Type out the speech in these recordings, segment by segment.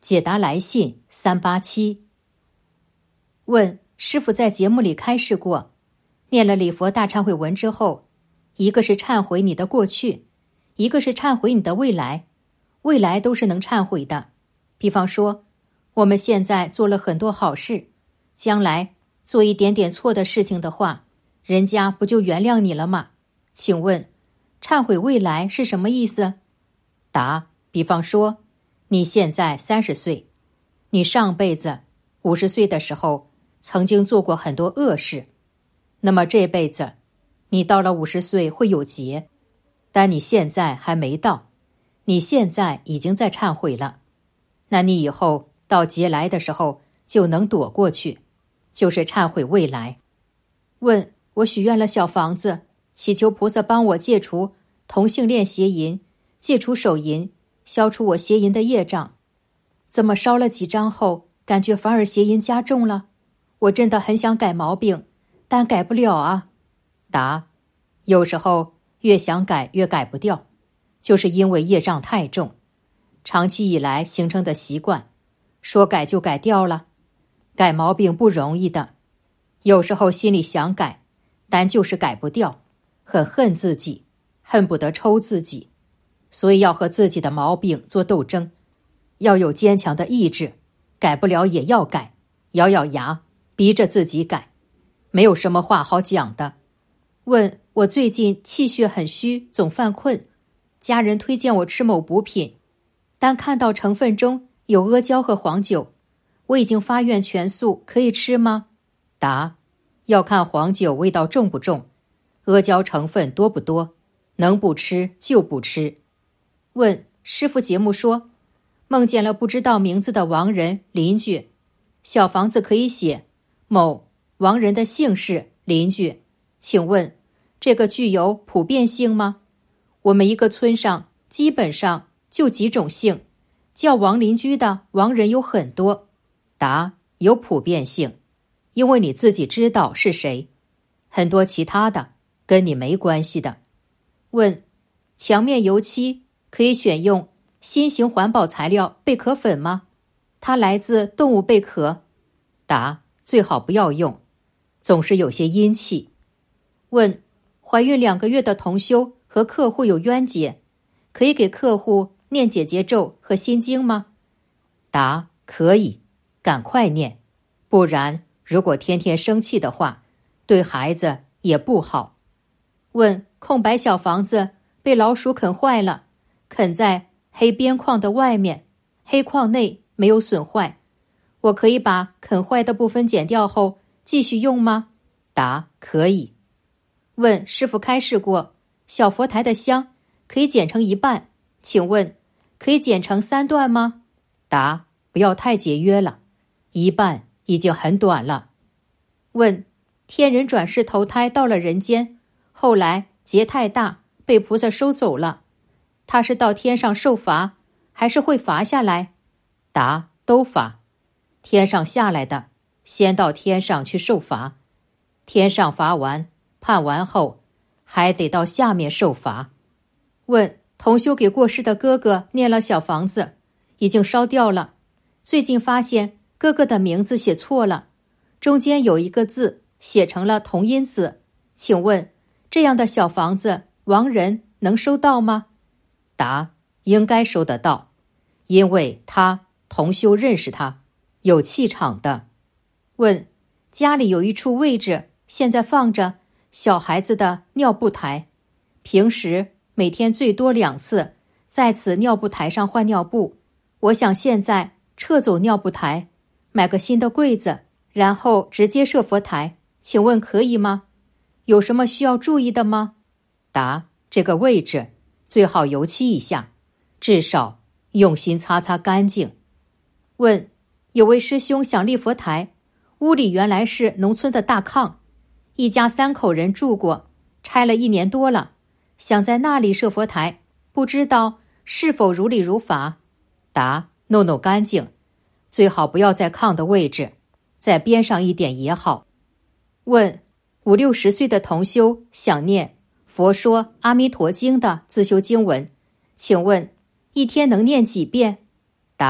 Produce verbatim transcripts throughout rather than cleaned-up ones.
解答来信三八七。问：师父在节目里开示过，念了礼佛大忏悔文之后，一个是忏悔你的过去，一个是忏悔你的未来，未来都是能忏悔的。比方说，我们现在做了很多好事，将来做一点点错的事情的话，人家不就原谅你了吗？请问，忏悔未来是什么意思？答：比方说，你现在三十岁，你上辈子五十岁的时候曾经做过很多恶事，那么这辈子你到了五十岁会有劫，但你现在还没到，你现在已经在忏悔了，那你以后到劫来的时候就能躲过去，就是忏悔未来。问：我许愿了小房子，祈求菩萨帮我戒除同性恋邪淫，戒除手淫，消除我邪淫的业障，怎么烧了几张后感觉反而邪淫加重了？我真的很想改毛病，但改不了啊。答：有时候越想改越改不掉，就是因为业障太重，长期以来形成的习惯，说改就改掉了。改毛病不容易的，有时候心里想改，但就是改不掉，很恨自己，恨不得抽自己，所以要和自己的毛病做斗争，要有坚强的意志，改不了也要改，咬咬牙逼着自己改，没有什么话好讲的。问：我最近气血很虚，总犯困，家人推荐我吃某补品，但看到成分中有阿胶和黄酒，我已经发愿全素，可以吃吗？答：要看黄酒味道重不重，阿胶成分多不多，能不吃就不吃。问：师父节目说梦见了不知道名字的亡人邻居，小房子可以写某亡人的姓氏邻居，请问这个具有普遍性吗？我们一个村上基本上就几种姓，叫王邻居的亡人有很多。答：有普遍性，因为你自己知道是谁，很多其他的跟你没关系的。问：墙面油漆可以选用新型环保材料贝壳粉吗？它来自动物贝壳。答：最好不要用，总是有些阴气。问：怀孕两个月的同修和客户有冤结，可以给客户念解结咒和心经吗？答：可以，赶快念，不然如果天天生气的话，对孩子也不好。问：空白小房子被老鼠啃坏了，啃在黑边框的外面，黑框内没有损坏，我可以把啃坏的部分剪掉后继续用吗？答：可以。问：师父开示过小佛台的香可以剪成一半，请问可以剪成三段吗？答：不要太节约了，一半已经很短了。问：天人转世投胎到了人间，后来劫太大被菩萨收走了，他是到天上受罚还是会罚下来？答：都罚。天上下来的先到天上去受罚，天上罚完判完后还得到下面受罚。问：同修给过世的哥哥念了小房子，已经烧掉了，最近发现哥哥的名字写错了，中间有一个字写成了同音字，请问这样的小房子亡人能收到吗？答：应该收得到，因为他同修认识他，有气场的。问：家里有一处位置现在放着小孩子的尿布台，平时每天最多两次在此尿布台上换尿布，我想现在撤走尿布台，买个新的柜子，然后直接设佛台，请问可以吗？有什么需要注意的吗？答：这个位置最好油漆一下，至少用心擦擦干净。问：有位师兄想立佛台，屋里原来是农村的大炕，一家三口人住过，拆了一年多了，想在那里设佛台，不知道是否如理如法？答：弄弄干净，最好不要在炕的位置，在边上一点也好。问：五六十岁的同修想念佛说阿弥陀经的自修经文，请问一天能念几遍？答：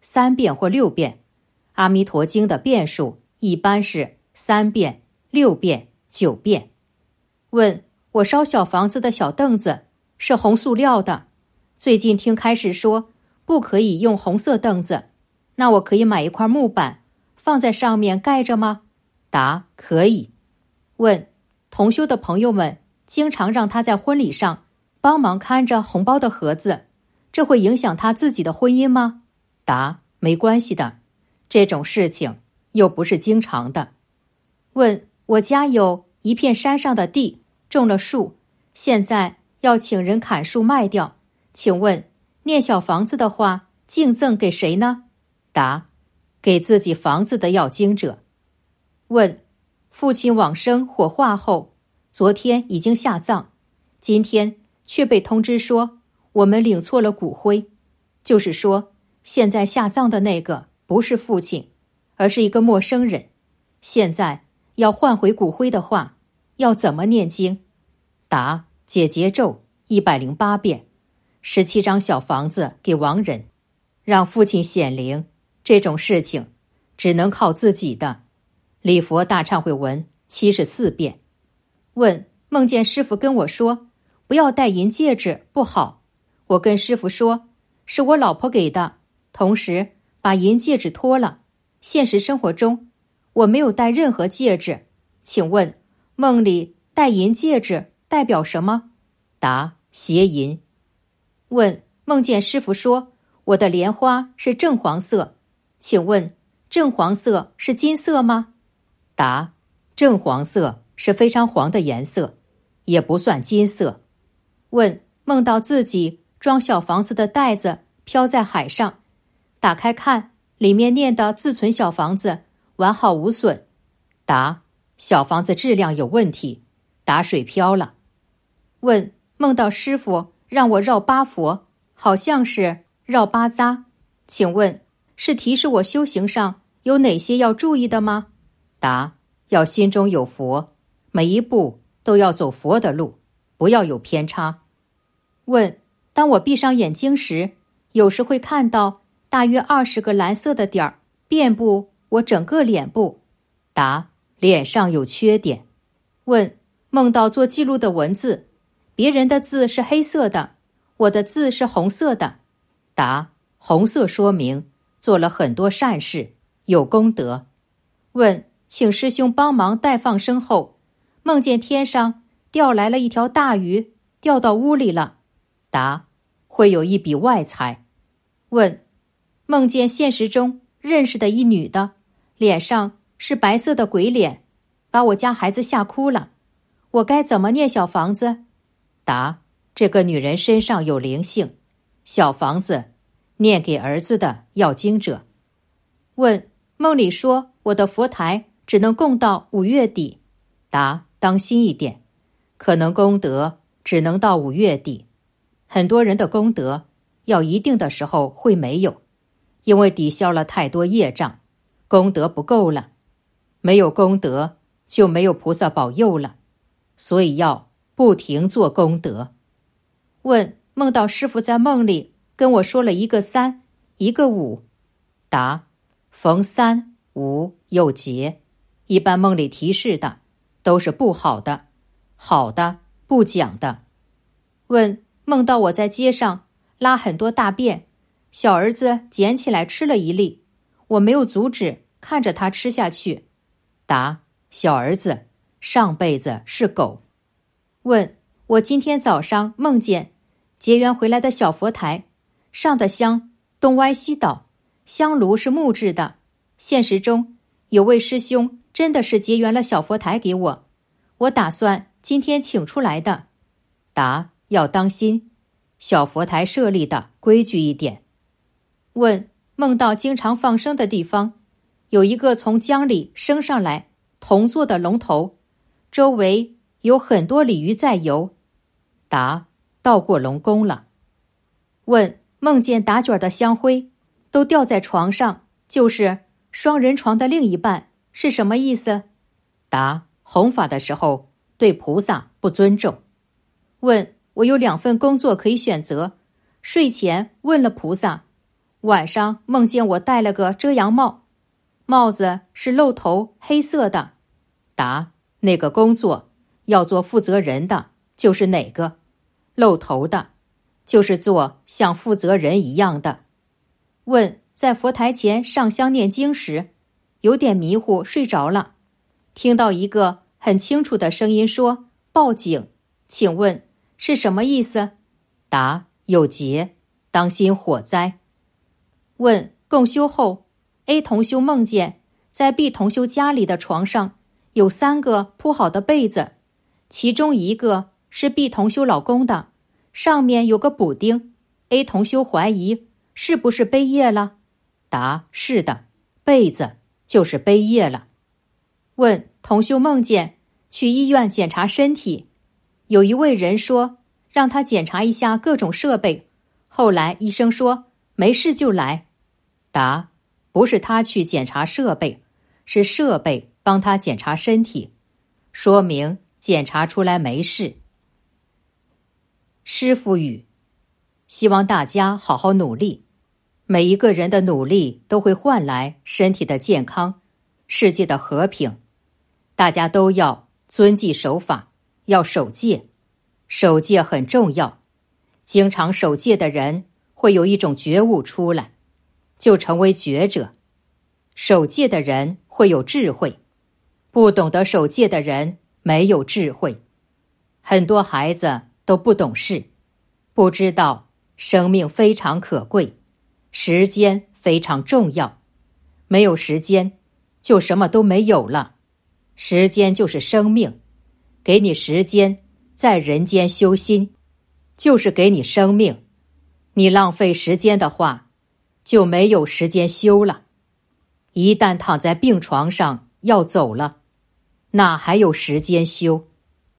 三遍或六遍，阿弥陀经的遍数一般是三遍、六遍、九遍。问：我烧小房子的小凳子是红塑料的，最近听开示说不可以用红色凳子，那我可以买一块木板放在上面盖着吗？答：可以。问：同修的朋友们经常让他在婚礼上帮忙看着红包的盒子，这会影响他自己的婚姻吗？答：没关系的，这种事情又不是经常的。问：我家有一片山上的地，种了树，现在要请人砍树卖掉，请问念小房子的话敬赠给谁呢？答：给自己房子的要经者。问：父亲往生火化后，昨天已经下葬，今天却被通知说我们领错了骨灰，就是说现在下葬的那个不是父亲，而是一个陌生人，现在要换回骨灰的话要怎么念经？答：解结咒一百零八遍，十七张小房子给亡人，让父亲显灵，这种事情只能靠自己的。礼佛大忏悔文七十四遍。问：梦见师父跟我说不要戴银戒指不好，我跟师父说是我老婆给的，同时把银戒指脱了，现实生活中我没有戴任何戒指，请问梦里戴银戒指代表什么？答：邪淫。问：梦见师父说我的莲花是正黄色，请问正黄色是金色吗？答：正黄色是非常黄的颜色，也不算金色。问：梦到自己装小房子的袋子飘在海上，打开看，里面念的自存小房子完好无损。答：小房子质量有问题，打水漂了。问：梦到师父让我绕八佛，好像是绕八匝，请问是提示我修行上有哪些要注意的吗？答：要心中有佛，每一步都要走佛的路，不要有偏差。问：当我闭上眼睛时，有时会看到大约二十个蓝色的点儿遍布我整个脸部。答：脸上有缺点。问：梦到做记录的文字，别人的字是黑色的，我的字是红色的。答：红色说明做了很多善事，有功德。问：请师兄帮忙带放生后，梦见天上掉来了一条大鱼，掉到屋里了。答：会有一笔外财。问：梦见现实中认识的一女的，脸上是白色的鬼脸，把我家孩子吓哭了，我该怎么念小房子？答：这个女人身上有灵性，小房子念给儿子的要经者。问：梦里说我的佛台只能供到五月底。答：当心一点，可能功德只能到五月底，很多人的功德要一定的时候会没有，因为抵消了太多业障，功德不够了，没有功德就没有菩萨保佑了，所以要不停做功德。问：梦到师父在梦里跟我说了一个三，一个五。答：逢三五有劫，一般梦里提示的都是不好的，好的不讲的。问：梦到我在街上拉很多大便，小儿子捡起来吃了一粒，我没有阻止，看着他吃下去。答：小儿子上辈子是狗。问：我今天早上梦见结缘回来的小佛台，上的香东歪西倒，香炉是木质的，现实中有位师兄真的是结缘了小佛台给我，我打算今天请出来的。答：要当心，小佛台设立的规矩一点。问：梦到经常放生的地方，有一个从江里升上来铜做的龙头，周围有很多鲤鱼在游。答：到过龙宫了。问：梦见打卷的香灰都掉在床上，就是双人床的另一半，是什么意思？答：弘法的时候对菩萨不尊重。问：我有两份工作可以选择，睡前问了菩萨， 晚上梦见我戴了个遮阳帽，帽子是露头黑色的。答：那个工作要做负责人的就是哪个？露头的就是做像负责人一样的。问：在佛台前上香念经时，有点迷糊睡着了，听到一个很清楚的声音说报警，请问是什么意思？答：有劫，当心火灾。问：共修后 A 同修梦见在 B 同修家里的床上有三个铺好的被子，其中一个是 B 同修老公的，上面有个补丁。 A 同修怀疑是不是背业了？答：是的，被子就是背业了。问：同修梦见去医院检查身体，有一位人说让他检查一下各种设备，后来医生说没事就来。答：不是他去检查设备，是设备帮他检查身体，说明检查出来没事。师父语：希望大家好好努力，每一个人的努力都会换来身体的健康，世界的和平。大家都要遵纪守法，要守戒，守戒很重要。经常守戒的人会有一种觉悟出来，就成为觉者。守戒的人会有智慧，不懂得守戒的人没有智慧。很多孩子都不懂事，不知道生命非常可贵，时间非常重要，没有时间就什么都没有了。时间就是生命，给你时间在人间修心，就是给你生命。你浪费时间的话，就没有时间修了。一旦躺在病床上要走了，哪还有时间修？